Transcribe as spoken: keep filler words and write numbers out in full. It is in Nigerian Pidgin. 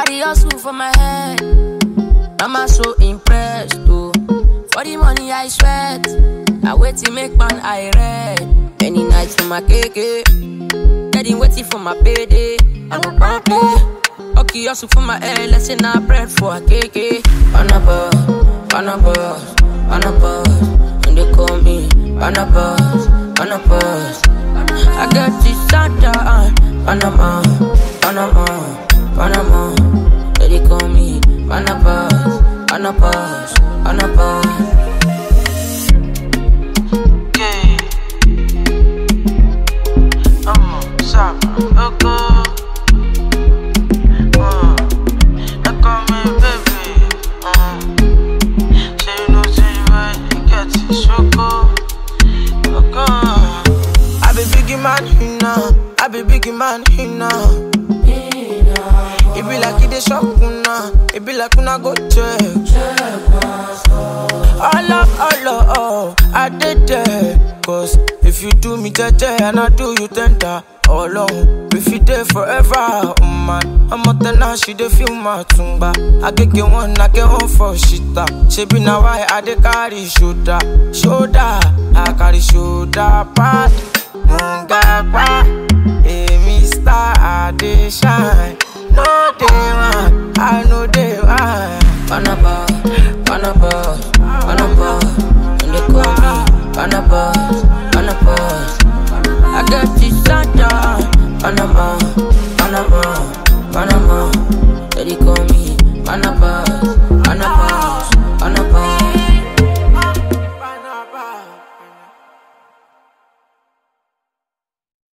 Carry hustle for my head. I'm so impressed, oh. For the money I sweat, I wait to make man I read. Many nights for my cake, getting waiting for my payday. I go play. Okay, hustle for my head, let's say now bread for a cake. Banabas, Banabas, Banabas, and they call me Banabas, Banabas. I got this Santa, Panama, Panama, Panama. They call me Banabas, Banabas, Banabas. Yeah, I'm a summer, okay. Uh, they call me baby. Uh, say you know, say you right, you get it, shoko. Okay. I be biggie man, you know. I be biggie man, you know. It be like it is shock, una. It be like una go check. All up, all up, oh, I did that. Cause if you do me jaja and I do you tender, all along, if you there forever, oh man. I'm out there now, she dey feel my tumba. I get get one, I get one for shita. She be now why I dey carry shoulder, shoulder. I carry shoulder pad, munga pa. Hey, mister, I dey shine. No day one, I know day one. Banabas, Banabas, Banabas, and they call me Banabas, Banabas. I got this Santa, Panama, Panama, Panama. They call me Banabas.